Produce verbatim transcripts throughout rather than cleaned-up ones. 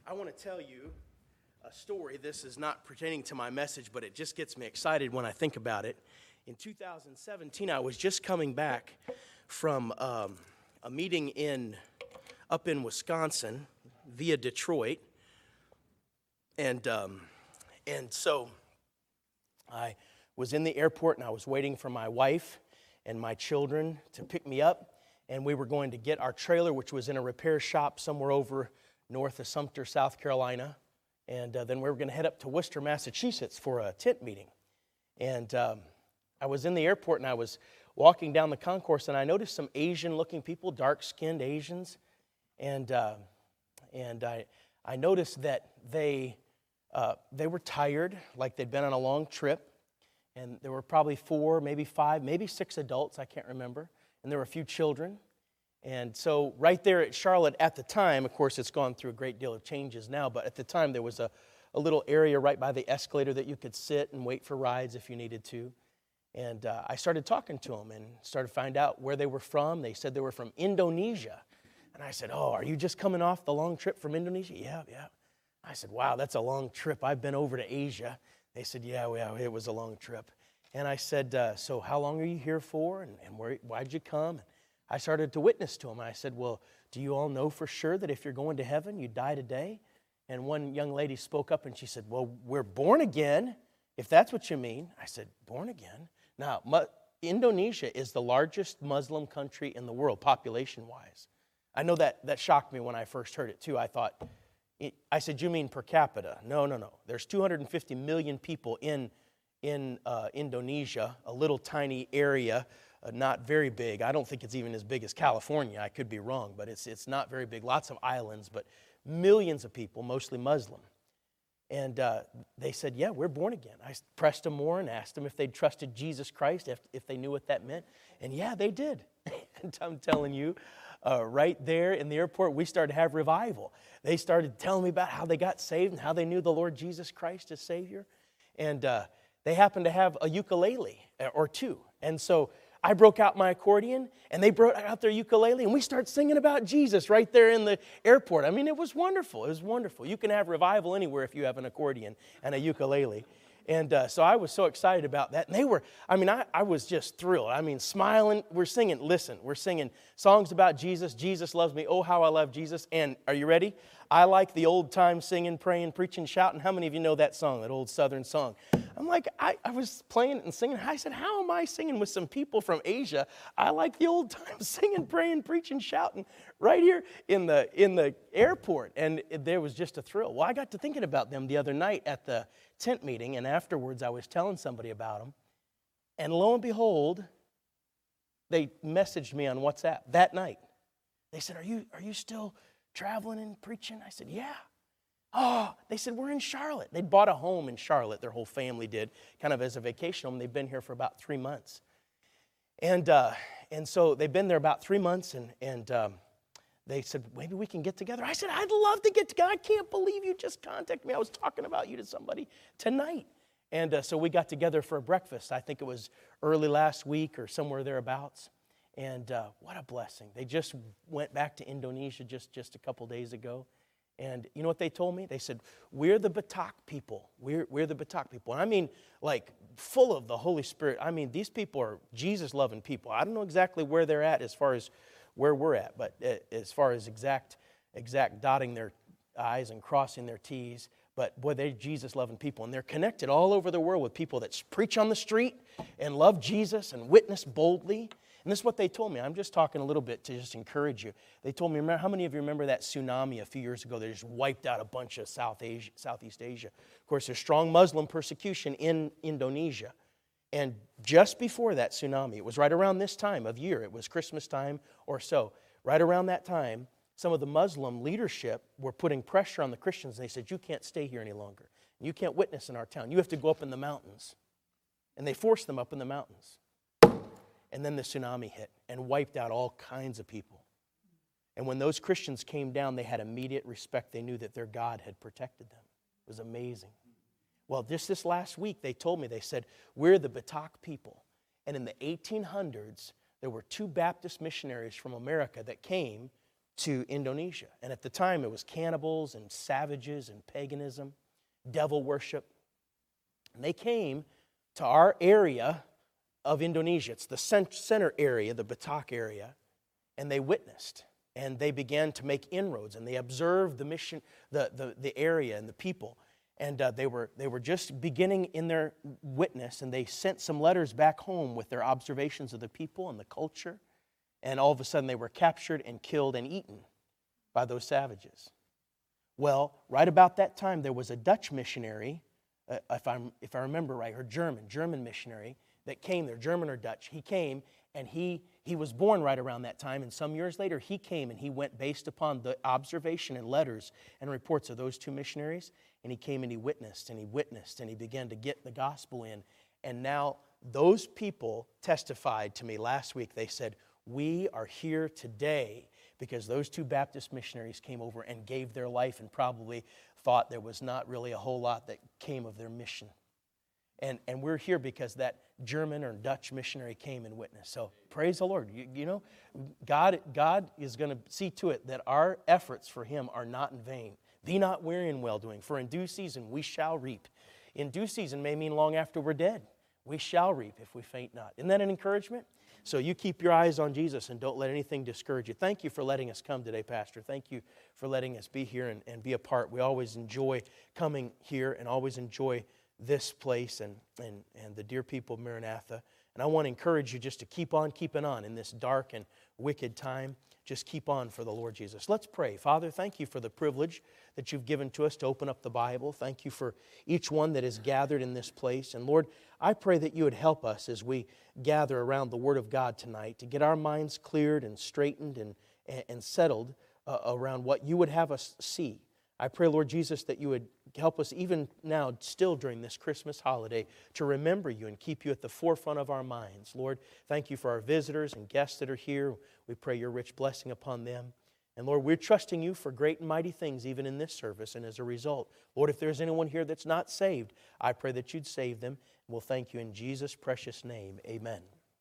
I want to tell you a story. This is not pertaining to my message, but it just gets me excited when I think about it. In two thousand seventeen, I was just coming back from um, a meeting in up in Wisconsin via Detroit, and um, and so I was in the airport, and I was waiting for my wife and my children to pick me up, and we were going to get our trailer, which was in a repair shop somewhere over north of Sumter, South Carolina, and uh, then we were going to head up to Worcester, Massachusetts for a tent meeting. And um, I was in the airport, and I was walking down the concourse, and I noticed some Asian-looking people, dark-skinned Asians, and uh, and I I noticed that they uh, they were tired, like they'd been on a long trip, and there were probably four, maybe five, maybe six adults, I can't remember, and there were a few children. And so right there at Charlotte at the time, of course it's gone through a great deal of changes now, but at the time there was a, a little area right by the escalator that you could sit and wait for rides if you needed to. And uh, I started talking to them and started to find out where they were from. They said they were from Indonesia. And I said, oh, are you just coming off the long trip from Indonesia? Yeah, yeah. I said, wow, that's a long trip. I've been over to Asia. They said, yeah, well, it was a long trip. And I said, uh, so how long are you here for? And, and where, why'd you come? I started to witness to them. I said, well, do you all know for sure that if you're going to heaven, you die today? And one young lady spoke up and she said, well, we're born again, if that's what you mean. I said, born again? Now, Mu- Indonesia is the largest Muslim country in the world, population-wise. I know that that shocked me when I first heard it, too. I thought, I said, you mean per capita? No, no, no. There's two hundred fifty million people in, in uh, Indonesia, a little tiny area. Uh, not very big. I don't think it's even as big as California. I could be wrong, but it's it's not very big. Lots of islands, but millions of people, mostly Muslim. And uh, they said, yeah, we're born again. I pressed them more and asked them if they'd trusted Jesus Christ, if, if they knew what that meant. And yeah, they did. And I'm telling you, uh, right there in the airport, we started to have revival. They started telling me about how they got saved and how they knew the Lord Jesus Christ as Savior. And uh, they happened to have a ukulele or two. And so I broke out my accordion, and they brought out their ukulele, and we started singing about Jesus right there in the airport. I mean, it was wonderful. It was wonderful. You can have revival anywhere if you have an accordion and a ukulele. And uh, so I was so excited about that. And they were, I mean, I, I was just thrilled. I mean, smiling. We're singing, listen, we're singing songs about Jesus. Jesus loves me. Oh, how I love Jesus. And are you ready? I like the old time singing, praying, preaching, shouting. How many of you know that song, that old Southern song? I'm like, I, I was playing it and singing. I said, how am I singing with some people from Asia? I like the old time singing, praying, preaching, shouting right here in the in the airport. And it, there was just a thrill. Well, I got to thinking about them the other night at the tent meeting, and afterwards I was telling somebody about them. And lo and behold, they messaged me on WhatsApp that night. They said, are you are you still traveling and preaching? I said, yeah. Oh, they said, we're in Charlotte. They'd bought a home in Charlotte, their whole family did, kind of as a vacation home. They've been here for about three months. And uh, and so they've been there about three months, and, and um, they said, maybe we can get together. I said, I'd love to get together. I can't believe you just contacted me. I was talking about you to somebody tonight. And uh, so we got together for a breakfast. I think it was early last week or somewhere thereabouts. And uh, what a blessing. They just went back to Indonesia just, just a couple days ago. And you know what they told me? They said, we're the Batak people. We're, we're the Batak people. And I mean, like, full of the Holy Spirit. I mean, these people are Jesus-loving people. I don't know exactly where they're at as far as where we're at, but as far as exact, exact dotting their I's and crossing their T's. But boy, they're Jesus-loving people. And they're connected all over the world with people that preach on the street and love Jesus and witness boldly. And this is what they told me. I'm just talking a little bit to just encourage you. They told me, remember, how many of you remember that tsunami a few years ago that just wiped out a bunch of South Asia, Southeast Asia? Of course, there's strong Muslim persecution in Indonesia. And just before that tsunami, it was right around this time of year, it was Christmas time or so, right around that time, some of the Muslim leadership were putting pressure on the Christians. And they said, you can't stay here any longer. You can't witness in our town. You have to go up in the mountains. And they forced them up in the mountains. And then the tsunami hit and wiped out all kinds of people. And when those Christians came down, they had immediate respect. They knew that their God had protected them. It was amazing. Well, just this last week, they told me, they said, we're the Batak people. And in the eighteen hundreds, there were two Baptist missionaries from America that came to Indonesia. And at the time, it was cannibals and savages and paganism, devil worship. And they came to our area of Indonesia. It's the center area, the Batak area, and they witnessed. And they began to make inroads, and they observed the mission, the, the, the area and the people. And uh, they were they were just beginning in their witness, and they sent some letters back home with their observations of the people and the culture. And all of a sudden, they were captured and killed and eaten by those savages. Well, right about that time, there was a Dutch missionary, uh, if I'm if I remember right, or German German missionary that came there, German or Dutch. He came, and he he was born right around that time. And some years later, he came and he went based upon the observation and letters and reports of those two missionaries. And he came and he witnessed and he witnessed and he began to get the gospel in. And now those people testified to me last week. They said, we are here today because those two Baptist missionaries came over and gave their life and probably thought there was not really a whole lot that came of their mission. And and we're here because that German or Dutch missionary came and witnessed. So praise the Lord. You, you know, God, God is going to see to it that our efforts for Him are not in vain. Be not weary in well-doing, for in due season we shall reap. In due season may mean long after we're dead. We shall reap if we faint not. Isn't that an encouragement? So you keep your eyes on Jesus and don't let anything discourage you. Thank you for letting us come today, Pastor. Thank you for letting us be here and, and be a part. We always enjoy coming here and always enjoy this place and, and, and the dear people of Maranatha. And I want to encourage you just to keep on keeping on in this dark and wicked time. Just keep on for the Lord Jesus. Let's pray. Father, thank you for the privilege that you've given to us to open up the Bible. Thank you for each one that is gathered in this place. And Lord, I pray that you would help us as we gather around the Word of God tonight to get our minds cleared and straightened and, and settled uh, around what you would have us see. I pray, Lord Jesus, that you would help us even now, still during this Christmas holiday, to remember you and keep you at the forefront of our minds. Lord, thank you for our visitors and guests that are here. We pray your rich blessing upon them. And Lord, we're trusting you for great and mighty things even in this service. And as a result, Lord, if there's anyone here that's not saved, I pray that you'd save them. And we'll thank you in Jesus' precious name. Amen.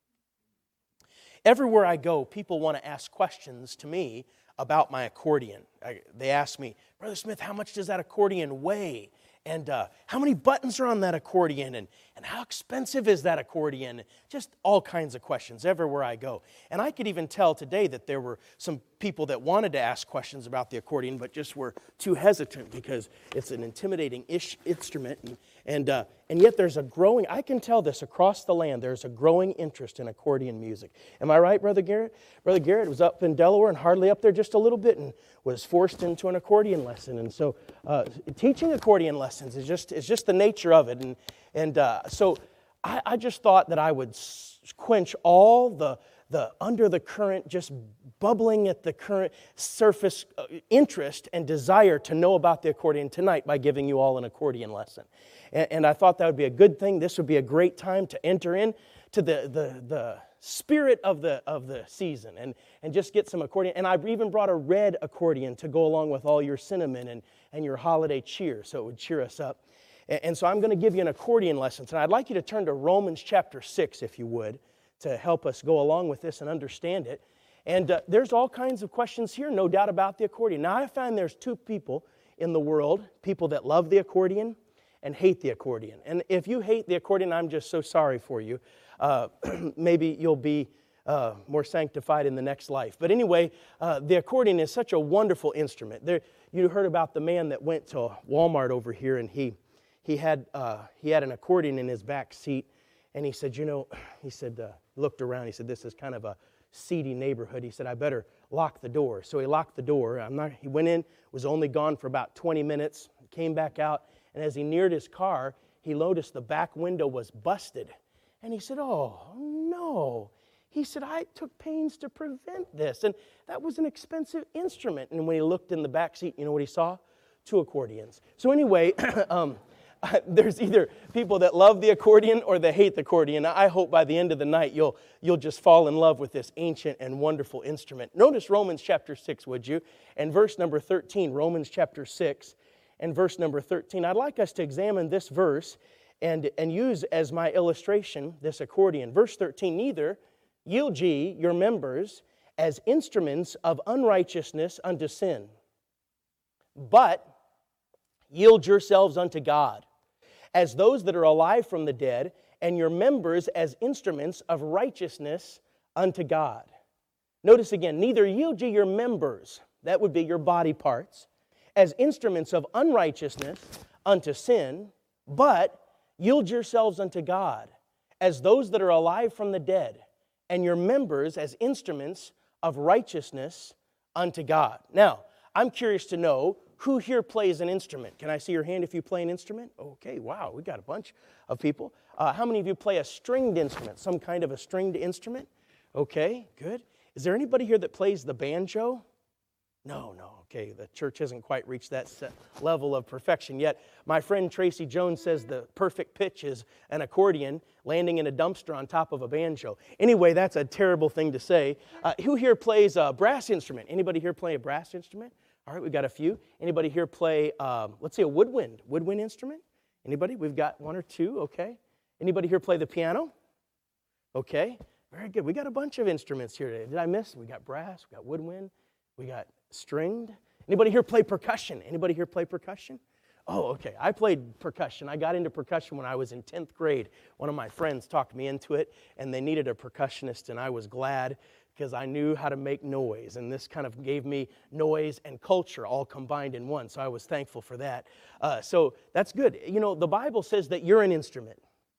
Everywhere I go, people want to ask questions to me about my accordion. I, they ask me, Brother Smith, how much does that accordion weigh? And uh, how many buttons are on that accordion? And, and how expensive is that accordion? Just all kinds of questions everywhere I go. And I could even tell today that there were some people that wanted to ask questions about the accordion, but just were too hesitant because it's an intimidating ish instrument. And, and, uh, and yet there's a growing, I can tell this across the land, there's a growing interest in accordion music. Am I right, Brother Garrett? Brother Garrett was up in Delaware and hardly up there just a little bit and was forced into an accordion lesson. And so uh, teaching accordion lessons is just is just the nature of it. And, and uh, so I, I just thought that I would quench all the, the under the current, just bubbling at the current surface interest and desire to know about the accordion tonight by giving you all an accordion lesson. And, and I thought that would be a good thing. This would be a great time to enter in to the, the, the spirit of the of the season and, and just get some accordion. And I've even brought a red accordion to go along with all your cinnamon and, and your holiday cheer, so it would cheer us up. And, and so I'm going to give you an accordion lesson tonight. I'd like you to turn to Romans chapter six, if you would, to help us go along with this and understand it. And uh, there's all kinds of questions here, no doubt, about the accordion. Now, I find there's two people in the world, people that love the accordion and hate the accordion. And if you hate the accordion, I'm just so sorry for you. Uh, maybe you'll be uh, more sanctified in the next life. But anyway, uh, the accordion is such a wonderful instrument. There, you heard about the man that went to Walmart over here, and he he had uh, he had an accordion in his back seat, and he said, you know, he said, uh, looked around. He said, this is kind of a seedy neighborhood. He said, I better lock the door. So he locked the door. I'm not. He went in, was only gone for about twenty minutes, came back out, and as he neared his car, he noticed the back window was busted. And he said, oh, no. He said, I took pains to prevent this. And that was an expensive instrument. And when he looked in the back seat, you know what he saw? Two accordions. So anyway, um, there's either people that love the accordion or they hate the accordion. I hope by the end of the night you'll, you'll just fall in love with this ancient and wonderful instrument. Notice Romans chapter six, would you? And verse number thirteen, Romans chapter six and verse number thirteen. I'd like us to examine this verse And, and use as my illustration this accordion. Verse thirteen, neither yield ye your members as instruments of unrighteousness unto sin. But yield yourselves unto God, as those that are alive from the dead, and your members as instruments of righteousness unto God. Notice again, neither yield ye your members, that would be your body parts, as instruments of unrighteousness unto sin, but yield yourselves unto God, as those that are alive from the dead, and your members as instruments of righteousness unto God. Now, I'm curious to know who here plays an instrument. Can I see your hand if you play an instrument? Okay, wow, we got a bunch of people. Uh, how many of you play a stringed instrument, some kind of a stringed instrument? Okay, good. Is there anybody here that plays the banjo? No, no, okay, the church hasn't quite reached that level of perfection yet. My friend Tracy Jones says the perfect pitch is an accordion landing in a dumpster on top of a banjo. Anyway, that's a terrible thing to say. Uh, who here plays a brass instrument? Anybody here play a brass instrument? All right, we've got a few. Anybody here play, um, let's say, a woodwind, woodwind instrument? Anybody? We've got one or two, okay. Anybody here play the piano? Okay, very good. We got a bunch of instruments here today. Did I miss? We got brass, we got woodwind, we got stringed. Anybody here play percussion? Anybody here play percussion? Oh, okay. I played percussion. I got into percussion when I was in tenth grade. One of my friends talked me into it, and they needed a percussionist, and I was glad because I knew how to make noise, and this kind of gave me noise and culture all combined in one, so I was thankful for that. Uh, so that's good. You know, the Bible says that you're an instrument,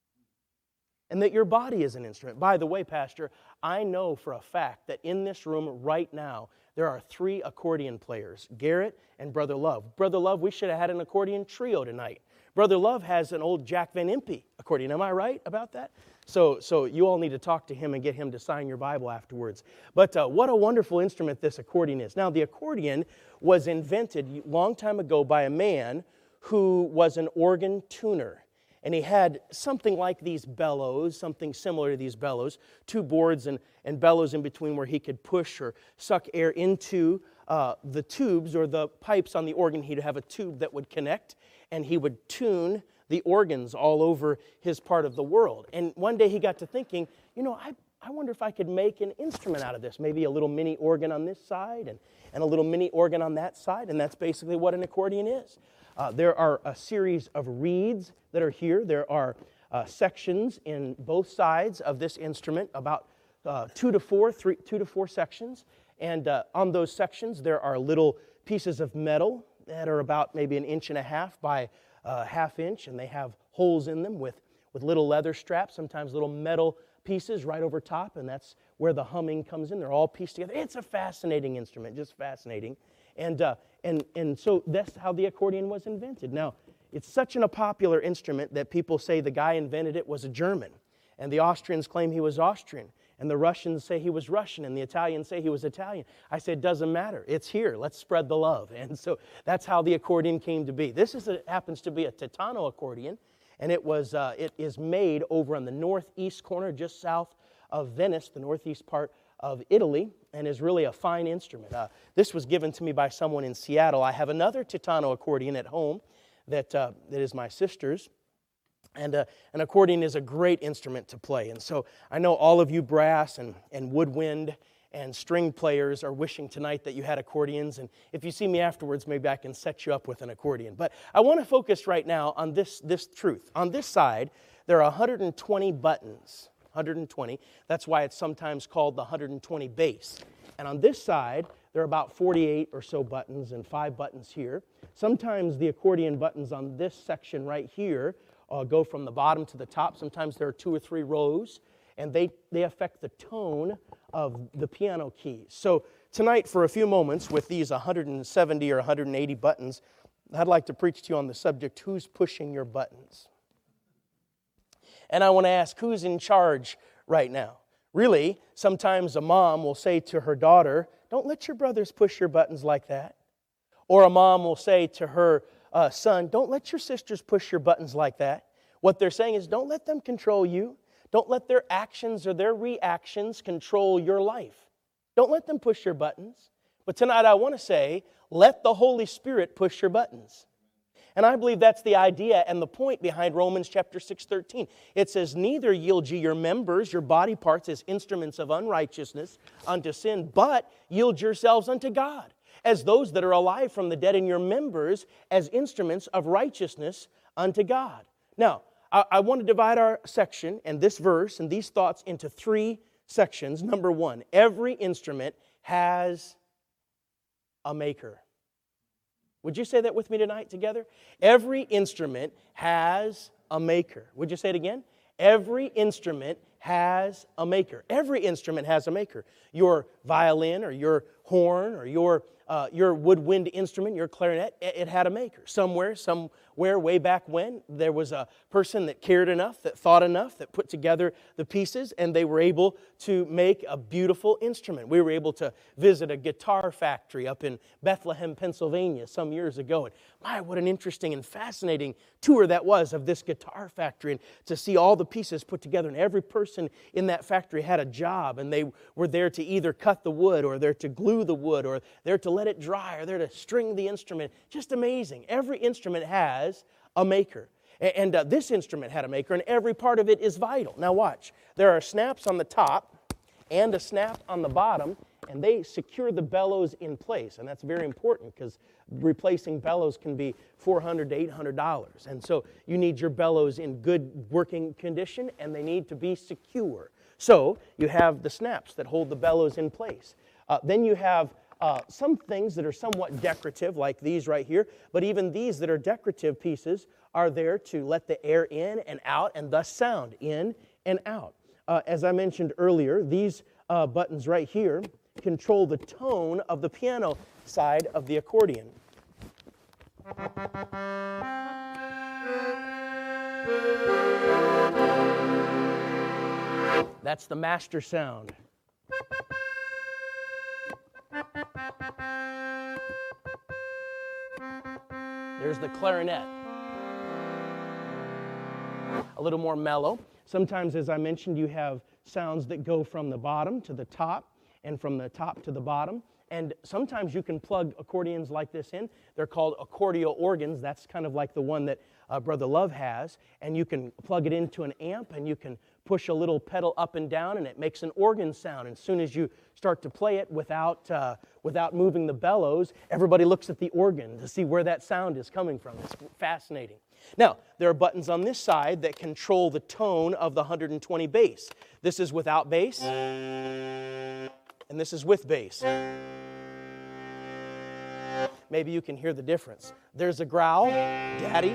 and that your body is an instrument. By the way, Pastor, I know for a fact that in this room right now, there are three accordion players, Garrett and Brother Love. Brother Love, we should have had an accordion trio tonight. Brother Love has an old Jack Van Impe accordion. Am I right about that? So, so you all need to talk to him and get him to sign your Bible afterwards. But uh, what a wonderful instrument this accordion is. Now, the accordion was invented a long time ago by a man who was an organ tuner. And he had something like these bellows, something similar to these bellows, two boards and, and bellows in between where he could push or suck air into uh, the tubes or the pipes on the organ. He'd have a tube that would connect, and he would tune the organs all over his part of the world. And one day he got to thinking, you know, I, I wonder if I could make an instrument out of this, maybe a little mini organ on this side and, and a little mini organ on that side, and that's basically what an accordion is. Uh, there are a series of reeds that are here. There are uh, sections in both sides of this instrument, about uh, two to four, three, two to four sections. And uh, on those sections, there are little pieces of metal that are about maybe an inch and a half by a half inch, and they have holes in them with, with little leather straps, sometimes little metal pieces right over top, and that's where the humming comes in. They're all pieced together. It's a fascinating instrument, just fascinating. And, uh, and, and so that's how the accordion was invented. Now, it's such an, a popular instrument that people say the guy invented it was a German. And the Austrians claim he was Austrian. And the Russians say he was Russian. And the Italians say he was Italian. I said, it doesn't matter. It's here. Let's spread the love. And so that's how the accordion came to be. This is a, happens to be a Titano accordion. And it, was, uh, it is made over on the northeast corner, just south of Venice, the northeast part of Italy, and is really a fine instrument. Uh, this was given to me by someone in Seattle. I have another Titano accordion at home that, uh, that is my sister's. And uh, an accordion is a great instrument to play. And so I know all of you brass and, and woodwind and string players are wishing tonight that you had accordions. And if you see me afterwards, maybe I can set you up with an accordion. But I want to focus right now on this, this truth. On this side, there are one hundred twenty buttons. one hundred twenty. That's why it's sometimes called the one hundred twenty bass. And on this side, there are about forty-eight or so buttons and five buttons here. Sometimes the accordion buttons on this section right here uh, go from the bottom to the top. Sometimes there are two or three rows, and they, they affect the tone of the piano keys. So tonight, for a few moments, with these one hundred seventy or one hundred eighty buttons, I'd like to preach to you on the subject, who's pushing your buttons? And I want to ask, who's in charge right now? Really, sometimes a mom will say to her daughter, don't let your brothers push your buttons like that. Or a mom will say to her uh, son, don't let your sisters push your buttons like that. What they're saying is, don't let them control you. Don't let their actions or their reactions control your life. Don't let them push your buttons. But tonight I want to say, let the Holy Spirit push your buttons. And I believe that's the idea and the point behind Romans chapter six thirteen. It says, neither yield ye your members, your body parts, as instruments of unrighteousness unto sin, but yield yourselves unto God, as those that are alive from the dead, and your members as instruments of righteousness unto God. Now, I, I want to divide our section and this verse and these thoughts into three sections. Number one, every instrument has a maker. Would you say that with me tonight together? Every instrument has a maker. Would you say it again? Every instrument has a maker. Every instrument has a maker. Your violin or your horn or your uh, your woodwind instrument, your clarinet, it had a maker. Somewhere, somewhere way back when, there was a person that cared enough, that thought enough, that put together the pieces, and they were able to make a beautiful instrument. We were able to visit a guitar factory up in Bethlehem, Pennsylvania some years ago. And my, what an interesting and fascinating tour that was of this guitar factory, and to see all the pieces put together. And every person in that factory had a job, and they were there to either cut the wood, or there to glue the wood, or there to let it dry, or there to string the instrument. Just amazing. Every instrument has a maker. And uh, this instrument had a maker, and every part of it is vital. Now watch. There are snaps on the top and a snap on the bottom, and they secure the bellows in place. And that's very important, because replacing bellows can be four hundred dollars to eight hundred dollars. And so you need your bellows in good working condition, and they need to be secure. So you have the snaps that hold the bellows in place. Uh, then you have uh, some things that are somewhat decorative, like these right here. But even these that are decorative pieces are there to let the air in and out, and thus sound in and out. Uh, as I mentioned earlier, these uh, buttons right here control the tone of the piano side of the accordion. That's the master sound. There's the clarinet. A little more mellow. Sometimes, as I mentioned, you have sounds that go from the bottom to the top, and from the top to the bottom. And sometimes you can plug accordions like this in. They're called accordio organs. That's kind of like the one that uh, Brother Love has. And you can plug it into an amp, and you can push a little pedal up and down, and it makes an organ sound. And as soon as you start to play it without, uh, without moving the bellows, everybody looks at the organ to see where that sound is coming from. It's fascinating. Now, there are buttons on this side that control the tone of the one hundred twenty bass. This is without bass, and this is with bass. Maybe you can hear the difference. There's a growl, daddy,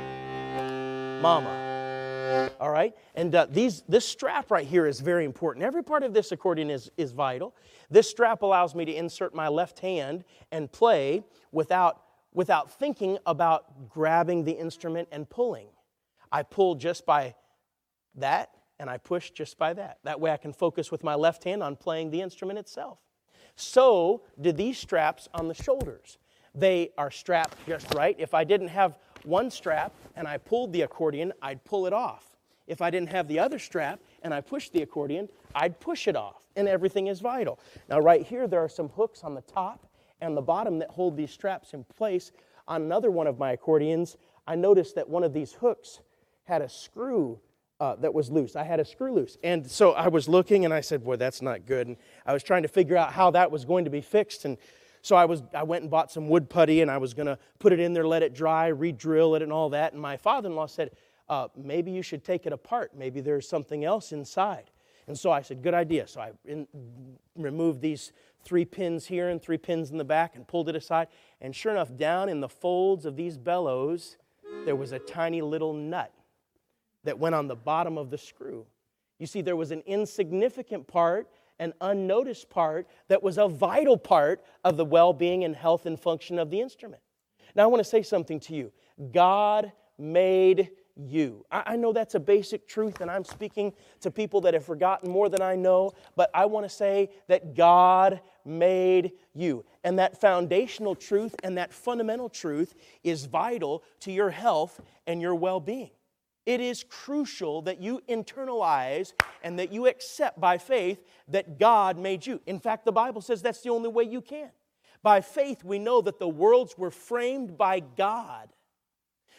mama. All right? And uh, these, this strap right here is very important. Every part of this accordion is, is vital. This strap allows me to insert my left hand and play without, without thinking about grabbing the instrument and pulling. I pull just by that, and I push just by that. That way I can focus with my left hand on playing the instrument itself. So do these straps on the shoulders. They are strapped just right. If I didn't have one strap and I pulled the accordion, I'd pull it off. If I didn't have the other strap and I pushed the accordion, I'd push it off. And everything is vital. Now right here, there are some hooks on the top and the bottom that hold these straps in place. On another one of my accordions, I noticed that one of these hooks had a screw Uh, that was loose. I had a screw loose. And so I was looking, and I said, boy, that's not good. And I was trying to figure out how that was going to be fixed. And so I was, I went and bought some wood putty, and I was going to put it in there, let it dry, re-drill it and all that. And my father-in-law said, uh, maybe you should take it apart. Maybe there's something else inside. And so I said, good idea. So I in, removed these three pins here and three pins in the back and pulled it aside. And sure enough, down in the folds of these bellows, there was a tiny little nut that went on the bottom of the screw. You see, there was an insignificant part, an unnoticed part, that was a vital part of the well-being and health and function of the instrument. Now, I want to say something to you. God made you. I, I know that's a basic truth, and I'm speaking to people that have forgotten more than I know, but I want to say that God made you. And that foundational truth and that fundamental truth is vital to your health and your well-being. It is crucial that you internalize and that you accept by faith that God made you. In fact, the Bible says that's the only way you can. By faith, we know that the worlds were framed by God.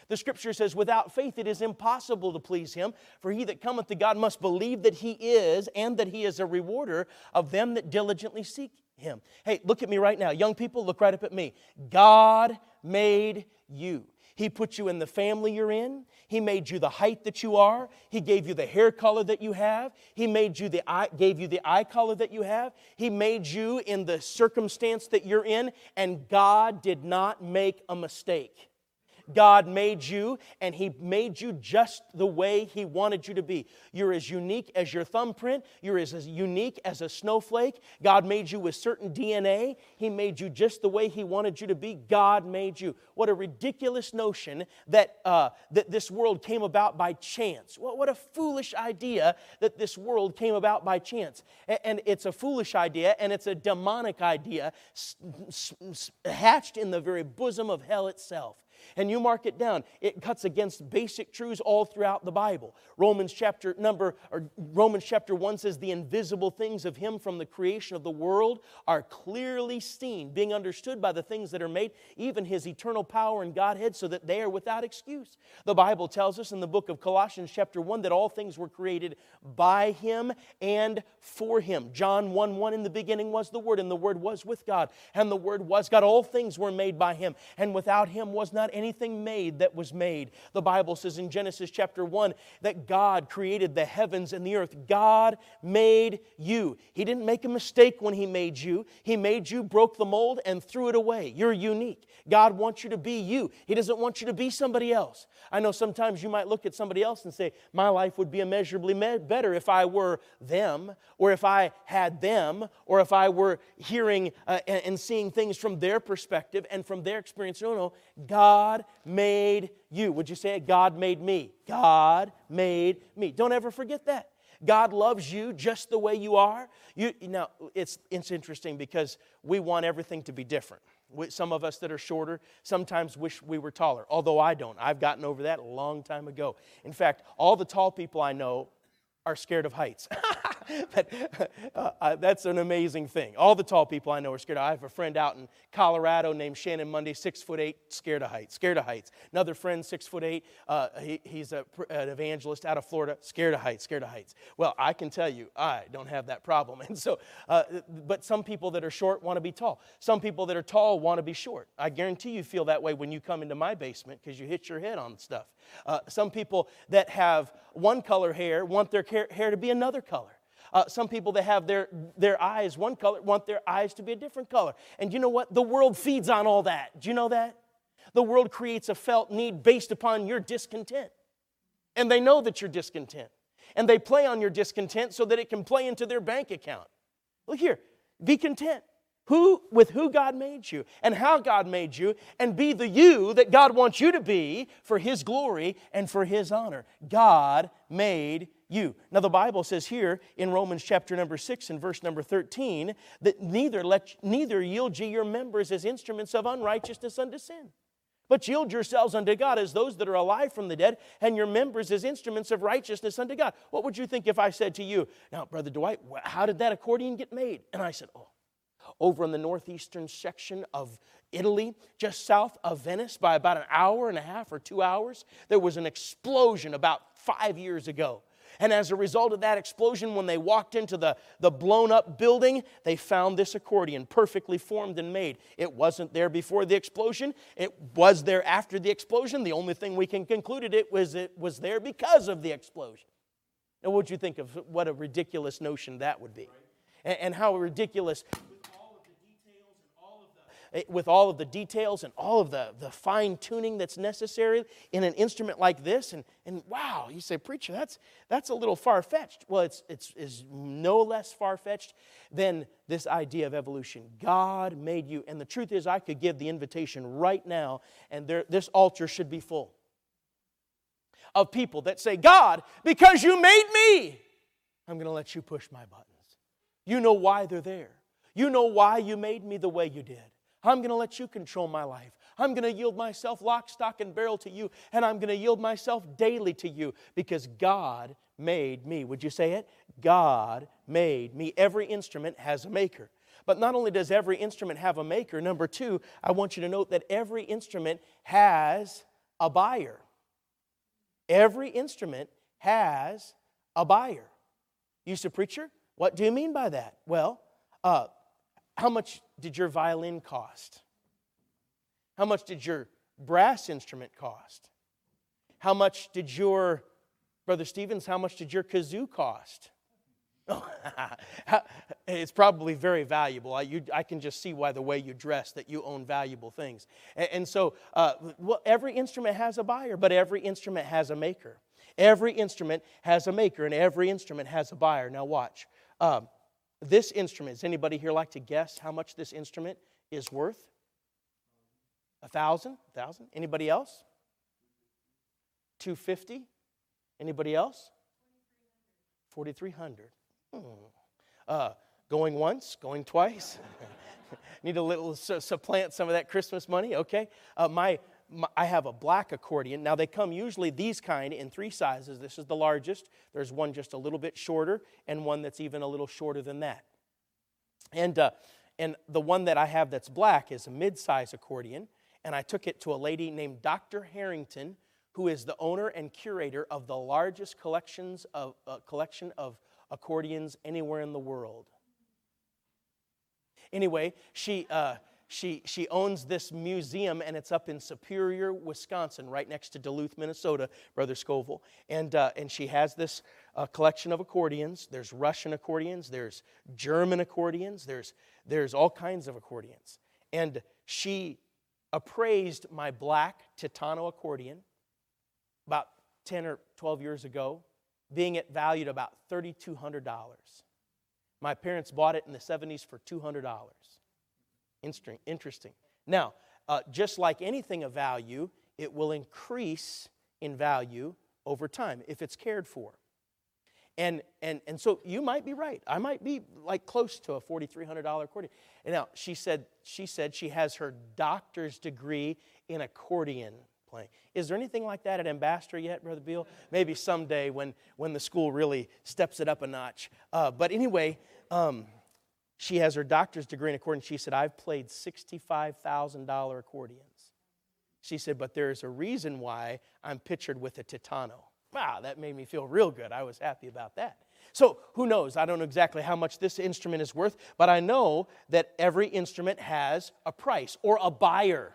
The Scripture says, without faith it is impossible to please Him, for he that cometh to God must believe that He is, and that He is a rewarder of them that diligently seek Him. Hey, look at me right now. Young people, look right up at me. God made you. He put you in the family you're in. He made you the height that you are. He gave you the hair color that you have. He made you the eye, gave you the eye color that you have. He made you in the circumstance that you're in. And God did not make a mistake. God made you, and He made you just the way He wanted you to be. You're as unique as your thumbprint. You're as, as unique as a snowflake. God made you with certain D N A. He made you just the way He wanted you to be. God made you. What a ridiculous notion that, uh, that this world came about by chance. What, what a foolish idea that this world came about by chance. And, and it's a foolish idea, and it's a demonic idea s- s- s- hatched in the very bosom of hell itself. And you mark it down. It cuts against basic truths all throughout the Bible. Romans chapter number or Romans chapter one says the invisible things of Him from the creation of the world are clearly seen, being understood by the things that are made, even His eternal power and Godhead, so that they are without excuse. The Bible tells us in the book of Colossians chapter one that all things were created by Him and for Him. John one one, in the beginning was the Word, and the Word was with God, and the Word was God. All things were made by Him, and without Him was not anything made that was made. The Bible says in Genesis chapter one that God created the heavens and the earth. God made you. He didn't make a mistake when He made you. He made you, broke the mold, and threw it away. You're unique. God wants you to be you. He doesn't want you to be somebody else. I know sometimes you might look at somebody else and say, my life would be immeasurably better if I were them, or if I had them, or if I were hearing uh, and, and seeing things from their perspective and from their experience. No, no. God made you. Would you say it? God made me. God made me. Don't ever forget that. God loves you just the way you are. You, now, it's, it's interesting because we want everything to be different. We, some of us that are shorter sometimes wish we were taller, although I don't. I've gotten over that a long time ago. In fact, all the tall people I know are scared of heights. but, uh, uh, that's an amazing thing. All the tall people I know are scared. I have a friend out in Colorado named Shannon Monday, six foot eight, scared of heights. Scared of heights. Another friend, six foot eight, uh, he, he's a, an evangelist out of Florida, scared of heights. Scared of heights. Well, I can tell you, I don't have that problem. And so, uh, but some people that are short want to be tall. Some people that are tall want to be short. I guarantee you feel that way when you come into my basement because you hit your head on stuff. Uh, some people that have one color hair want their hair to be another color. Uh, some people that have their, their eyes one color want their eyes to be a different color. And you know what? The world feeds on all that. Do you know that? The world creates a felt need based upon your discontent. And they know that you're discontent. And they play on your discontent so that it can play into their bank account. Look here. Be content. Who, with who God made you and how God made you, and be the you that God wants you to be for His glory and for His honor. God made you. Now the Bible says here in Romans chapter number six and verse number thirteen that neither let neither yield ye your members as instruments of unrighteousness unto sin, but yield yourselves unto God as those that are alive from the dead, and your members as instruments of righteousness unto God. What would you think if I said to you, now Brother Dwight, how did that accordion get made? And I said, oh, over in the northeastern section of Italy, just south of Venice, by about an hour and a half or two hours, there was an explosion about five years ago. And as a result of that explosion, when they walked into the, the blown-up building, they found this accordion perfectly formed and made. It wasn't there before the explosion. It was there after the explosion. The only thing we can conclude it was it was there because of the explosion. Now, what would you think of what a ridiculous notion that would be? And, and how ridiculous... with all of the details and all of the, the fine-tuning that's necessary in an instrument like this. And, and wow, you say, preacher, that's, that's a little far-fetched. Well, it's, it's, it's no less far-fetched than this idea of evolution. God made you. And the truth is, I could give the invitation right now, and there, this altar should be full of people that say, God, because you made me, I'm going to let you push my buttons. You know why they're there. You know why you made me the way you did. I'm going to let you control my life. I'm going to yield myself lock, stock, and barrel to you, and I'm going to yield myself daily to you because God made me. Would you say it? God made me. Every instrument has a maker. But not only does every instrument have a maker, number two, I want you to note that every instrument has a buyer. Every instrument has a buyer. You say, preacher, what do you mean by that? Well, uh, how much did your violin cost? How much did your brass instrument cost? How much did your, Brother Stevens, how much did your kazoo cost? Oh, it's probably very valuable. I, you, I can just see by the way you dress that you own valuable things. And, and so uh, well, every instrument has a buyer, but every instrument has a maker. Every instrument has a maker, and every instrument has a buyer. Now watch. Um, this instrument, does anybody here like to guess how much this instrument is worth? A thousand? A thousand? Anybody else? Two fifty? Anybody else? Forty-three hundred. Hmm. Uh, going once, going twice. Need a little su- supplant some of that Christmas money. Okay. Uh, my, my I have a black accordion. Now they come usually these kind in three sizes. This is the largest. There's one just a little bit shorter, and one that's even a little shorter than that. And uh, and the one that I have that's black is a mid-size accordion. And I took it to a lady named Doctor Harrington, who is the owner and curator of the largest collections of uh, collection of accordions anywhere in the world. Anyway, she uh, she she owns this museum, and it's up in Superior, Wisconsin, right next to Duluth, Minnesota, Brother Scoville. And uh, and she has this uh, collection of accordions. There's Russian accordions. There's German accordions. There's there's all kinds of accordions. And she appraised my black Titano accordion about ten or twelve years ago, being it valued about three thousand two hundred dollars. My parents bought it in the seventies for two hundred dollars. Interesting. Now, uh, just like anything of value, it will increase in value over time if it's cared for. And and and so you might be right. I might be like close to a four thousand three hundred dollars accordion. And now she said she said she has her doctor's degree in accordion playing. Is there anything like that at Ambassador yet, Brother Bill? Maybe someday when when the school really steps it up a notch. Uh, but anyway, um, she has her doctor's degree in accordion. She said, I've played sixty-five thousand dollars accordions. She said, but there's a reason why I'm pictured with a Titano. Wow, that made me feel real good. I was happy about that. So who knows? I don't know exactly how much this instrument is worth, but I know that every instrument has a price or a buyer.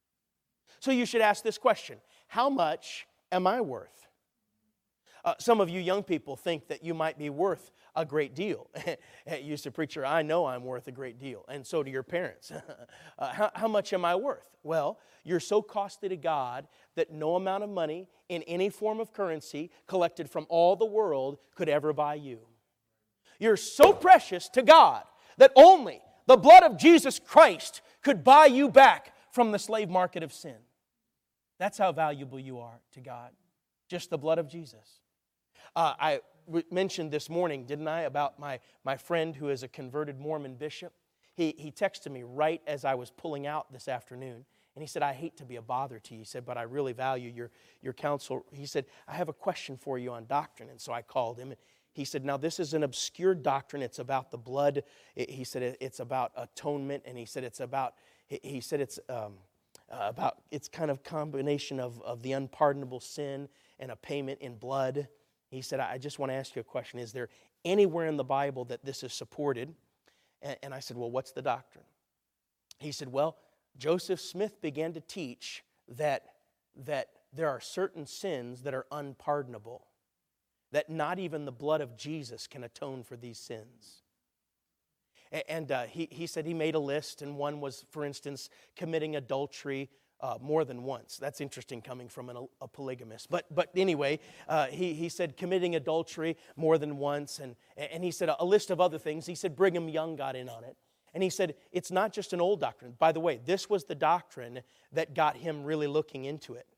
So you should ask this question: how much am I worth? Uh, some of you young people think that you might be worth a great deal. You say, preacher, I know I'm worth a great deal, and so do your parents. uh, how, how much am I worth? Well, you're so costly to God that no amount of money in any form of currency collected from all the world could ever buy you. You're so precious to God that only the blood of Jesus Christ could buy you back from the slave market of sin. That's how valuable you are to God. Just the blood of Jesus. Uh, I w- mentioned this morning, didn't I, about my, my friend who is a converted Mormon bishop. He, he texted me right as I was pulling out this afternoon. And he said, I hate to be a bother to you. He said, but I really value your, your counsel. He said, I have a question for you on doctrine. And so I called him. And he said, now this is an obscure doctrine. It's about the blood. It, he said, it, it's about atonement. And he said, it's about, he, he said, it's um, uh, about, it's kind of combination of, of the unpardonable sin and a payment in blood. He said, I just want to ask you a question. Is there anywhere in the Bible that this is supported? And, and I said, well, what's the doctrine? He said, well, Joseph Smith began to teach that, that there are certain sins that are unpardonable, that not even the blood of Jesus can atone for these sins. And uh, he, he said he made a list, and one was, for instance, committing adultery uh, more than once. That's interesting coming from an, a polygamist. But but anyway, uh, he, he said committing adultery more than once, and, and he said a, a list of other things. He said Brigham Young got in on it. And he said, it's not just an old doctrine. By the way, this was the doctrine that got him really looking into it.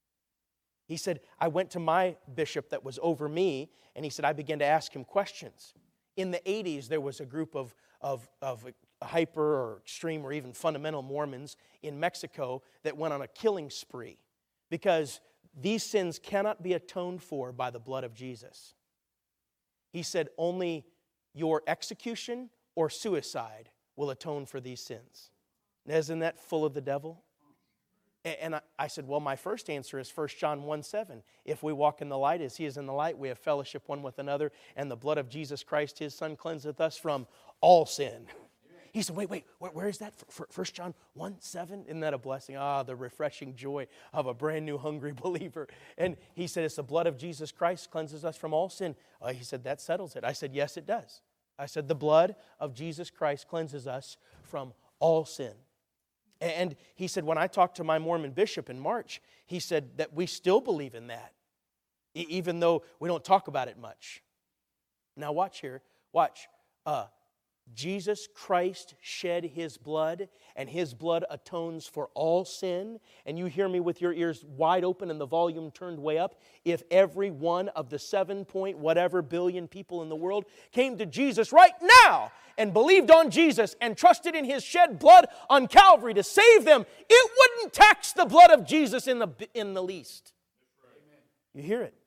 He said, I went to my bishop that was over me, and he said, I began to ask him questions. In the eighties, there was a group of, of, of hyper or extreme or even fundamental Mormons in Mexico that went on a killing spree because these sins cannot be atoned for by the blood of Jesus. He said, only your execution or suicide will atone for these sins. Now, isn't that full of the devil? And I, I said, well, my first answer is First John one seven. If we walk in the light as He is in the light, we have fellowship one with another, and the blood of Jesus Christ, His Son, cleanseth us from all sin. He said, wait, wait, where, where is that? First John one seven? Isn't that a blessing? Ah, the refreshing joy of a brand new hungry believer. And he said, it's the blood of Jesus Christ cleanses us from all sin. Uh, he said, that settles it. I said, yes, it does. I said, the blood of Jesus Christ cleanses us from all sin. And he said, when I talked to my Mormon bishop in March, he said that we still believe in that, even though we don't talk about it much. Now watch here, watch. Uh, Jesus Christ shed His blood, and His blood atones for all sin. And you hear me with your ears wide open and the volume turned way up. If every one of the seven point whatever billion people in the world came to Jesus right now and believed on Jesus and trusted in His shed blood on Calvary to save them, it wouldn't tax the blood of Jesus in the, in the least. You hear it?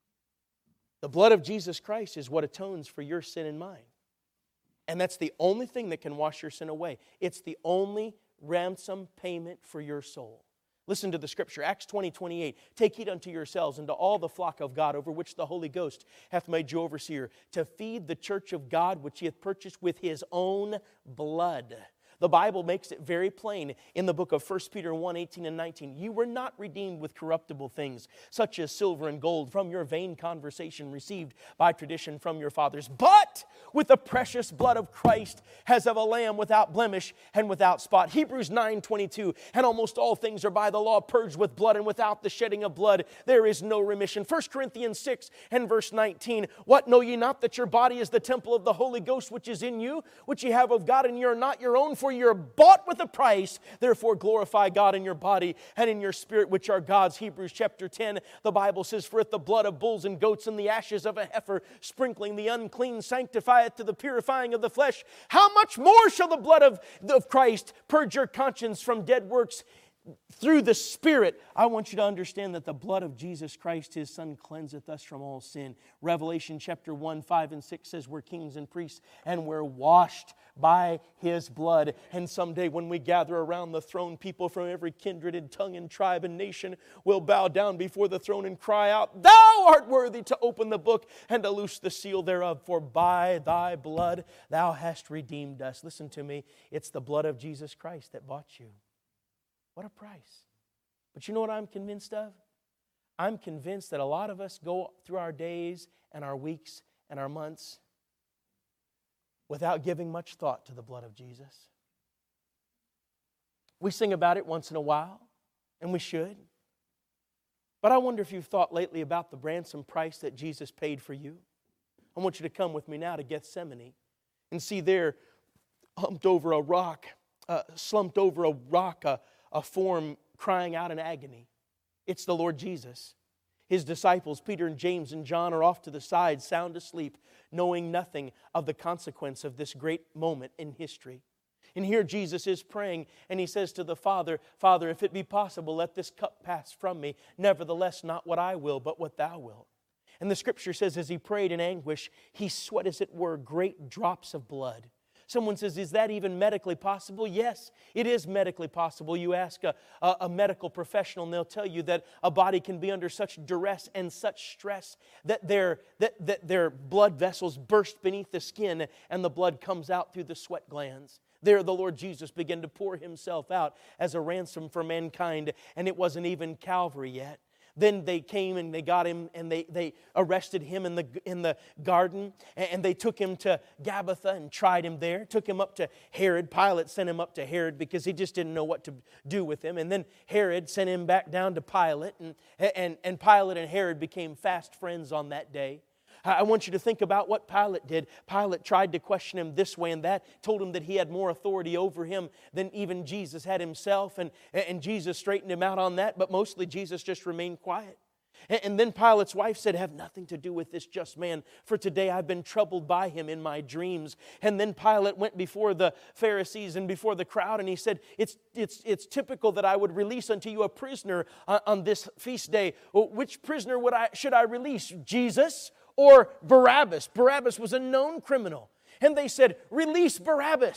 The blood of Jesus Christ is what atones for your sin and mine. And that's the only thing that can wash your sin away. It's the only ransom payment for your soul. Listen to the Scripture, Acts twenty, twenty-eight. Take heed unto yourselves and to all the flock of God over which the Holy Ghost hath made you overseer, to feed the church of God which He hath purchased with His own blood. The Bible makes it very plain in the book of First Peter one, eighteen and nineteen. You were not redeemed with corruptible things, such as silver and gold, from your vain conversation received by tradition from your fathers, but with the precious blood of Christ, as of a lamb without blemish and without spot. Hebrews nine, twenty-two. And almost all things are by the law purged with blood, and without the shedding of blood there is no remission. First Corinthians six and verse nineteen. What, know ye not that your body is the temple of the Holy Ghost which is in you, which ye have of God, and ye are not your own, for you're bought with a price. Therefore glorify God in your body and in your spirit, which are God's. Hebrews chapter ten, the Bible says, for if the blood of bulls and goats and the ashes of a heifer, sprinkling the unclean, sanctifieth to the purifying of the flesh, how much more shall the blood of, of Christ purge your conscience from dead works through the Spirit? I want you to understand that the blood of Jesus Christ, His Son, cleanseth us from all sin. Revelation chapter one, five, and six says we're kings and priests, and we're washed by His blood. And someday when we gather around the throne, people from every kindred and tongue and tribe and nation will bow down before the throne and cry out, Thou art worthy to open the book and to loose the seal thereof, for by Thy blood Thou hast redeemed us. Listen to me, it's the blood of Jesus Christ that bought you. What a price. But you know what I'm convinced of? I'm convinced that a lot of us go through our days and our weeks and our months without giving much thought to the blood of Jesus. We sing about it once in a while, and we should. But I wonder if you've thought lately about the ransom price that Jesus paid for you. I want you to come with me now to Gethsemane and see there, humped over a rock, uh, slumped over a rock, uh, a form crying out in agony. It's the Lord Jesus. His disciples, Peter and James and John, are off to the side, sound asleep, knowing nothing of the consequence of this great moment in history. And here Jesus is praying, and He says to the Father, Father, if it be possible, let this cup pass from me. Nevertheless, not what I will, but what Thou wilt. And the Scripture says, as He prayed in anguish, He sweat, as it were, great drops of blood. Someone says, is that even medically possible? Yes, it is medically possible. You ask a, a, a medical professional and they'll tell you that a body can be under such duress and such stress that their, that, that their blood vessels burst beneath the skin and the blood comes out through the sweat glands. There the Lord Jesus began to pour Himself out as a ransom for mankind, and it wasn't even Calvary yet. Then they came and they got Him and they, they arrested Him in the, in the garden, and they took Him to Gabbatha and tried Him there. Took Him up to Herod. Pilate sent Him up to Herod because he just didn't know what to do with Him. And then Herod sent Him back down to Pilate, and, and, and Pilate and Herod became fast friends on that day. I want you to think about what Pilate did. Pilate tried to question Him this way and that, told Him that he had more authority over him than even Jesus had Himself, and, and Jesus straightened him out on that, but mostly Jesus just remained quiet. And, and then Pilate's wife said, have nothing to do with this just man, for today I've been troubled by him in my dreams. And then Pilate went before the Pharisees and before the crowd, and he said, it's, it's, it's typical that I would release unto you a prisoner on, on this feast day. Which prisoner would I should I release, Jesus or Barabbas? Barabbas was a known criminal. And they said, release Barabbas.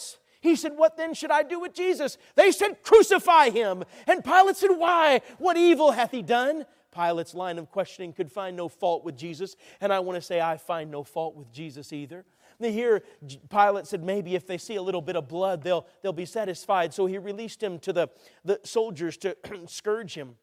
He said, what then should I do with Jesus? They said, crucify him. And Pilate said, why? What evil hath he done? Pilate's line of questioning could find no fault with Jesus. And I want to say I find no fault with Jesus either. Here, Pilate said maybe if they see a little bit of blood, they'll, they'll be satisfied. So he released him to the, the soldiers to scourge him.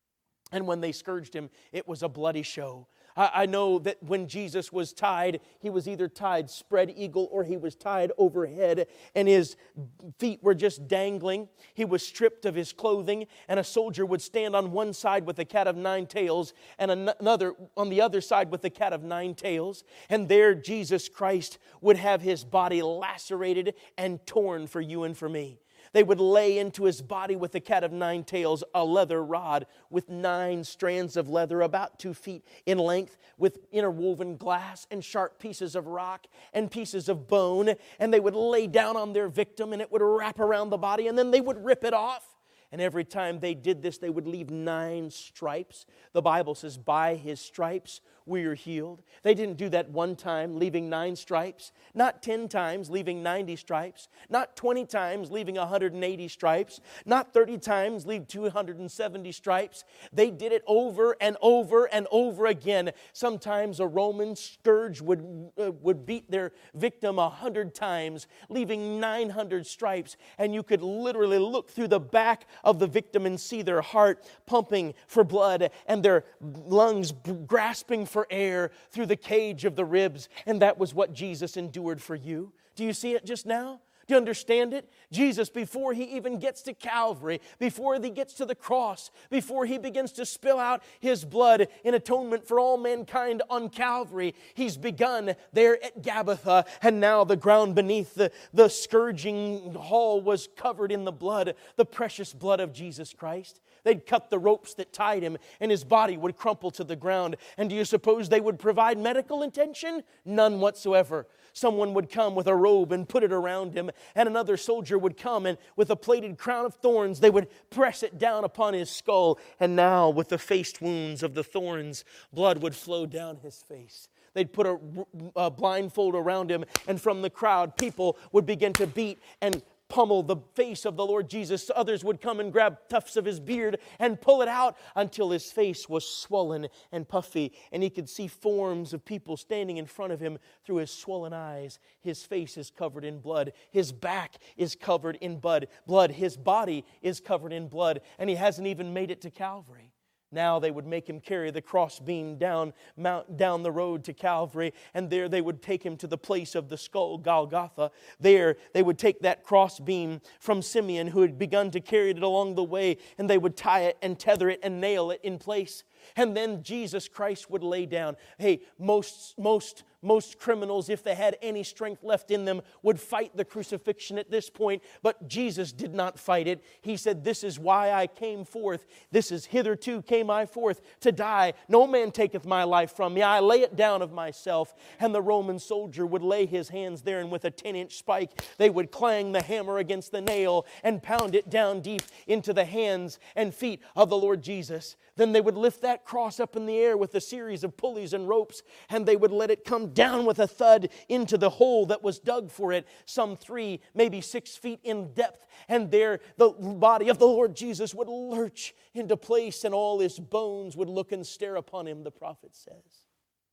And when they scourged him, it was a bloody show. I know that when Jesus was tied, he was either tied spread eagle or he was tied overhead, and his feet were just dangling. He was stripped of his clothing, and a soldier would stand on one side with a cat of nine tails and another on the other side with a cat of nine tails. And there Jesus Christ would have his body lacerated and torn for you and for me. They would lay into his body with a cat of nine tails a leather rod with nine strands of leather about two feet in length, with interwoven glass and sharp pieces of rock and pieces of bone. And they would lay down on their victim, and it would wrap around the body, and then they would rip it off. And every time they did this, they would leave nine stripes. The Bible says, by his stripes we are healed. They didn't do that one time, leaving nine stripes. Not ten times, leaving ninety stripes. Not twenty times, leaving one hundred eighty stripes. Not thirty times, leave two hundred seventy stripes. They did it over and over and over again. Sometimes a Roman scourge would, uh, would beat their victim one hundred times, leaving nine hundred stripes. And you could literally look through the back of the victim and see their heart pumping for blood and their lungs grasping for air through the cage of the ribs. And that was what Jesus endured for you. Do you see it just now? Do you understand it? Jesus, before he even gets to Calvary, before he gets to the cross, before he begins to spill out his blood in atonement for all mankind on Calvary, he's begun there at Gabbatha, and now the ground beneath the, the scourging hall was covered in the blood, the precious blood of Jesus Christ. They'd cut the ropes that tied him, and his body would crumple to the ground. And do you suppose they would provide medical attention? None whatsoever. Someone would come with a robe and put it around him, and another soldier would come and with a plated crown of thorns, they would press it down upon his skull. And now with the face wounds of the thorns, blood would flow down his face. They'd put a, a blindfold around him, and from the crowd, people would begin to beat and pummel the face of the Lord Jesus. Others would come and grab tufts of his beard and pull it out until his face was swollen and puffy, and he could see forms of people standing in front of him through his swollen eyes. His face is covered in blood. His back is covered in blood. Blood. His body is covered in blood, and he hasn't even made it to Calvary. Now they would make him carry the crossbeam down, mount, down the road to Calvary, and there they would take him to the place of the skull, Golgotha. There they would take that crossbeam from Simeon, who had begun to carry it along the way, and they would tie it and tether it and nail it in place. And then Jesus Christ would lay down. Hey, most, most, most criminals, if they had any strength left in them, would fight the crucifixion at this point. But Jesus did not fight it. He said, this is why I came forth. This is hitherto came I forth to die. No man taketh my life from me. I lay it down of myself. And the Roman soldier would lay his hands there, and with a ten-inch spike, they would clang the hammer against the nail and pound it down deep into the hands and feet of the Lord Jesus. Then they would lift that cross up in the air with a series of pulleys and ropes, and they would let it come down with a thud into the hole that was dug for it, some three, maybe six feet in depth. And there the body of the Lord Jesus would lurch into place, and all his bones would look and stare upon him, the prophet says.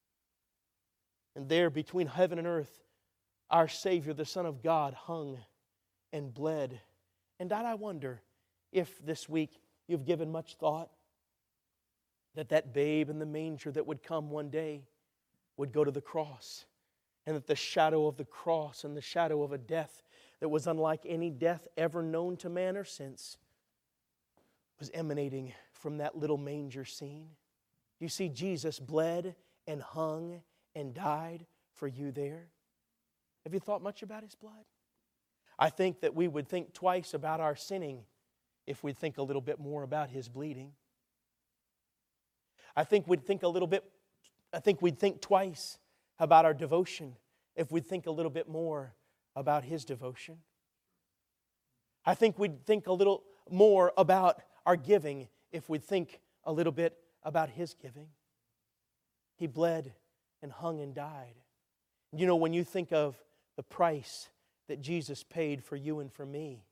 And there between heaven and earth, our Savior, the Son of God, hung and bled. And I wonder if this week you've given much thought that that babe in the manger that would come one day would go to the cross, and that the shadow of the cross and the shadow of a death that was unlike any death ever known to man or since was emanating from that little manger scene. You see, Jesus bled and hung and died for you there. Have you thought much about his blood? I think that we would think twice about our sinning if we'd think a little bit more about his bleeding. I think we'd think a little bit, I think we'd think twice about our devotion if we'd think a little bit more about his devotion. I think we'd think a little more about our giving if we'd think a little bit about his giving. He bled and hung and died. You know, when you think of the price that Jesus paid for you and for me.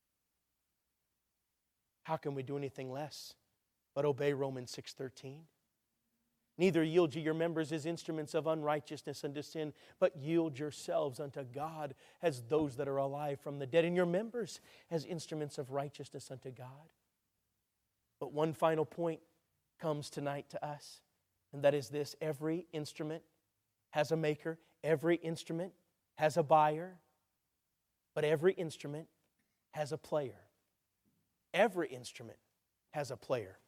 How can we do anything less but obey Romans six thirteen? Neither yield ye your members as instruments of unrighteousness unto sin, but yield yourselves unto God as those that are alive from the dead, and your members as instruments of righteousness unto God. But one final point comes tonight to us, and that is this: every instrument has a maker, every instrument has a buyer, but every instrument has a player. Every instrument has a player.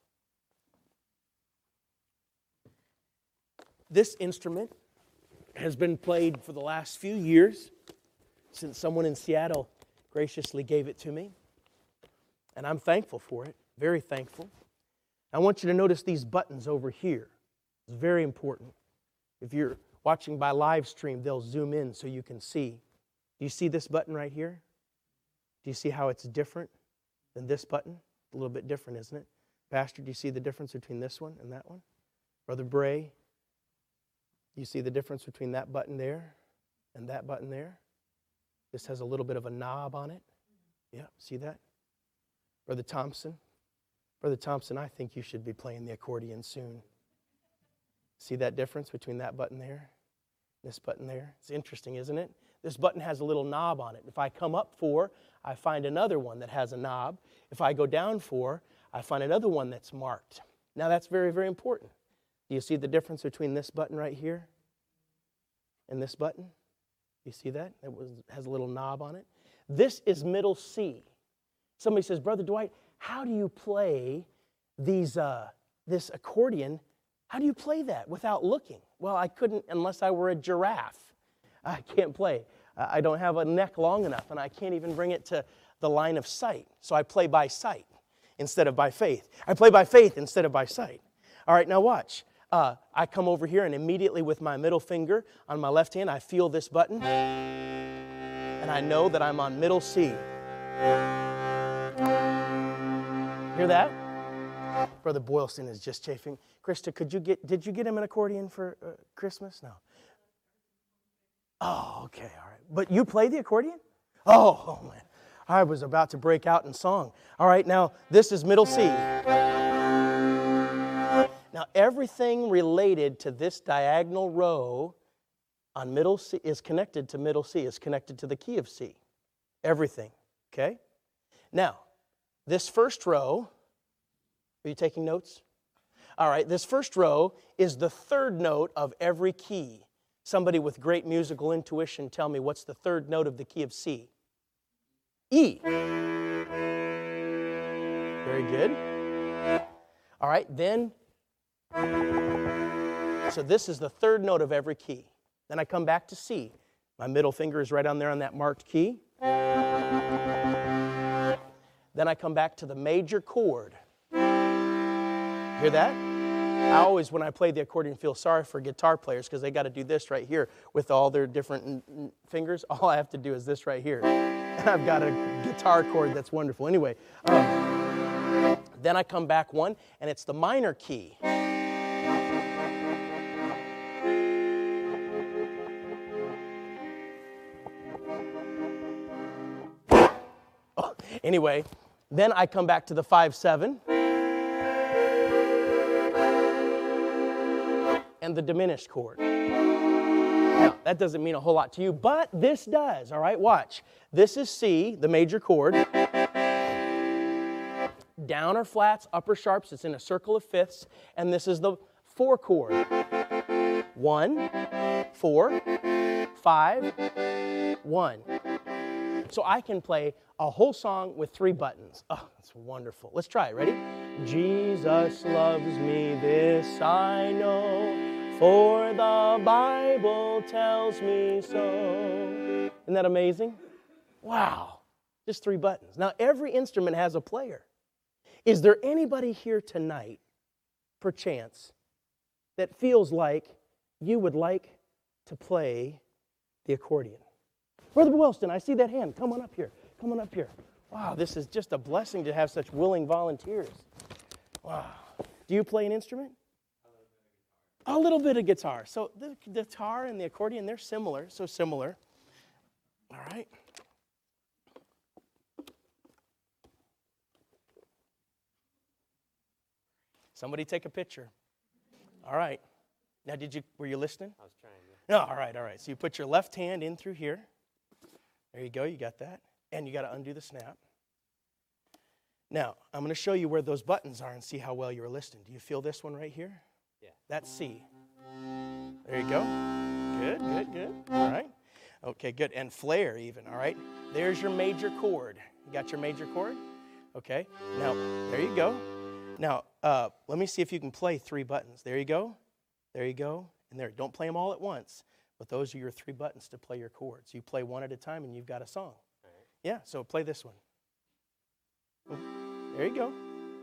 This instrument has been played for the last few years, since someone in Seattle graciously gave it to me. And I'm thankful for it, very thankful. I want you to notice these buttons over here. It's very important. If you're watching by live stream, they'll zoom in so you can see. Do you see this button right here? Do you see how it's different than this button? A little bit different, isn't it? Pastor, do you see the difference between this one and that one? Brother Bray, you see the difference between that button there and that button there? This has a little bit of a knob on it. Yeah, see that? Brother Thompson, Brother Thompson, I think you should be playing the accordion soon. See that difference between that button there, this button there? It's interesting, isn't it? This button has a little knob on it. If I come up four, I find another one that has a knob. If I go down four, I find another one that's marked. Now that's very, very important. Do you see the difference between this button right here and this button? You see that? It was, has a little knob on it. This is middle C. Somebody says, Brother Dwight, how do you play these, uh, this accordion? How do you play that without looking? Well, I couldn't unless I were a giraffe. I can't play. I don't have a neck long enough, and I can't even bring it to the line of sight. So I play by sight instead of by faith. I play by faith instead of by sight. All right, now watch. Uh, I come over here, and immediately with my middle finger on my left hand, I feel this button, and I know that I'm on middle C. Hear that? Brother Boylston is just chafing. Krista, could you get? Did you get him an accordion for uh, Christmas? No. Oh, okay, all right. But you play the accordion? Oh, oh, man. I was about to break out in song. All right, now this is middle C. Now everything related to this diagonal row on middle C is connected to middle C, is connected to the key of C. Everything, okay? Now, this first row, are you taking notes? All right, this first row is the third note of every key. Somebody with great musical intuition, tell me, what's the third note of the key of C? E. Very good. All right, then, so this is the third note of every key. Then I come back to C. My middle finger is right on there on that marked key. Then I come back to the major chord. Hear that? I always, when I play the accordion, feel sorry for guitar players because they got to do this right here with all their different fingers. All I have to do is this right here. And I've got a guitar chord that's wonderful. Anyway, um, then I come back one, and it's the minor key. Oh, anyway, then I come back to the five seven. And the diminished chord. Now, that doesn't mean a whole lot to you, but this does, all right? Watch. This is C, the major chord. Down are flats, upper sharps, it's in a circle of fifths, and this is the four chord. One, four, five, one. So I can play a whole song with three buttons. Oh, that's wonderful. Let's try it. Ready? Jesus loves me, this I know, for the Bible tells me so. Isn't that amazing? Wow. Just three buttons. Now, every instrument has a player. Is there anybody here tonight, perchance, that feels like you would like to play the accordion? Brother Wellston, I see that hand. Come on up here. Come on up here. Wow, this is just a blessing to have such willing volunteers. Wow. Do you play an instrument? A little bit of guitar. So the guitar and the accordion, they're similar, so similar. All right. Somebody take a picture. All right. Now, did you, were you listening? I was trying, yeah. No, all right, all right. So you put your left hand in through here. There you go, you got that. And you got to undo the snap. Now, I'm going to show you where those buttons are and see how well you were listening. Do you feel this one right here? Yeah. That's C. There you go. Good, good, good. All right. Okay, good. And flare even, all right? There's your major chord. You got your major chord? Okay. Now, there you go. Now, uh, let me see if you can play three buttons. There you go. There you go. And there. Don't play them all at once. But those are your three buttons to play your chords. You play one at a time and you've got a song. All right. Yeah, so play this one. There you go.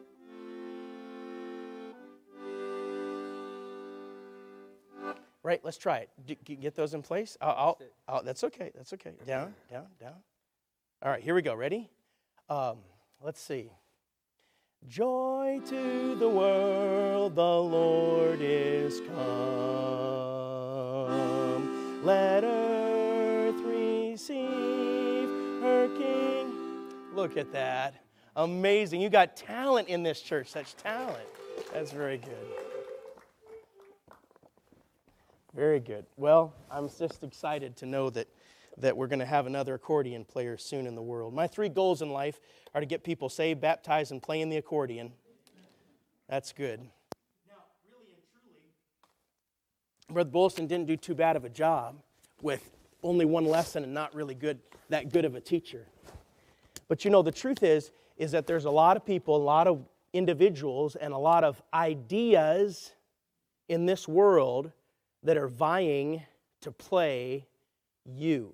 Right, let's try it. Do, get those in place? I'll, I'll, I'll, that's okay, that's okay. Down, down, down. All right, here we go. Ready? Um, let's see. Joy to the world, the Lord is come. Let earth receive her King. Look at that. Amazing. You got talent in this church, such talent. That's very good. Very good. Well, I'm just excited to know that, that we're going to have another accordion player soon in the world. My three goals in life are to get people saved, baptized, and playing the accordion. That's good. Now, really and truly, Brother Bolson didn't do too bad of a job with only one lesson and not really good, that good of a teacher. But you know, the truth is, is that there's a lot of people, a lot of individuals, and a lot of ideas in this world that are vying to play you.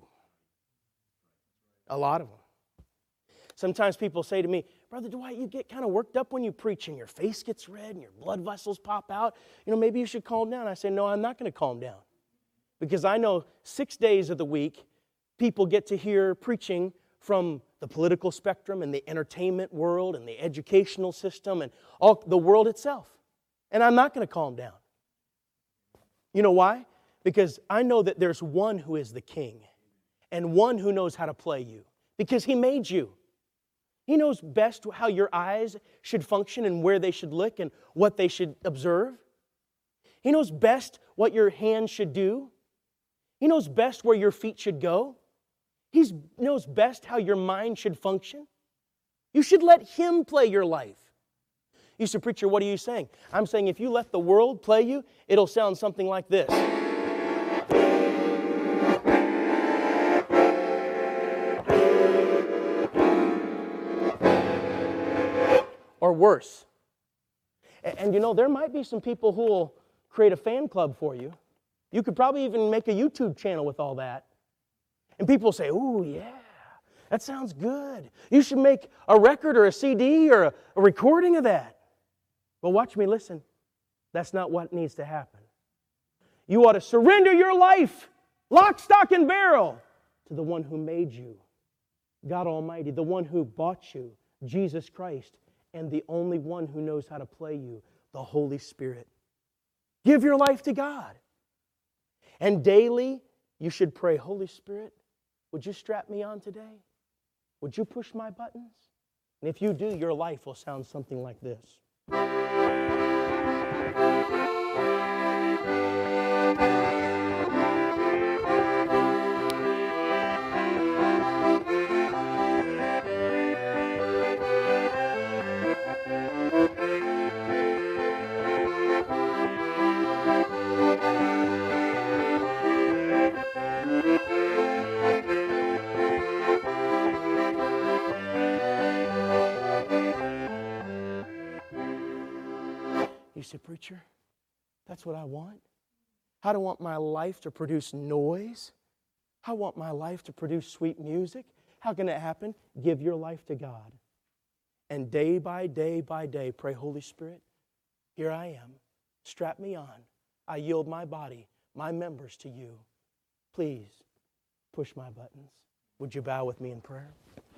A lot of them. Sometimes people say to me, Brother Dwight, you get kind of worked up when you preach and your face gets red and your blood vessels pop out. You know, maybe you should calm down. I say, no, I'm not going to calm down. Because I know six days of the week, people get to hear preaching from the political spectrum and the entertainment world and the educational system and all the world itself. And I'm not going to calm down. You know why? Because I know that there's one who is the king and one who knows how to play you because he made you. He knows best how your eyes should function and where they should look and what they should observe. He knows best what your hands should do. He knows best where your feet should go. He knows best how your mind should function. You should let Him play your life. You say, preacher, what are you saying? I'm saying if you let the world play you, it'll sound something like this. Or worse. And, and you know, there might be some people who will create a fan club for you. You could probably even make a YouTube channel with all that. And people say, ooh, yeah, that sounds good. You should make a record or a C D or a, a recording of that. But watch me listen. That's not what needs to happen. You ought to surrender your life, lock, stock, and barrel, to the one who made you, God Almighty, the one who bought you, Jesus Christ, and the only one who knows how to play you, the Holy Spirit. Give your life to God. And daily, you should pray, Holy Spirit, would you strap me on today? Would you push my buttons? And if you do, your life will sound something like this. You say, preacher, that's what I want? I don't want my life to produce noise. I want my life to produce sweet music. How can that happen? Give your life to God. And day by day by day, pray, Holy Spirit, here I am. Strap me on. I yield my body, my members to you. Please push my buttons. Would you bow with me in prayer?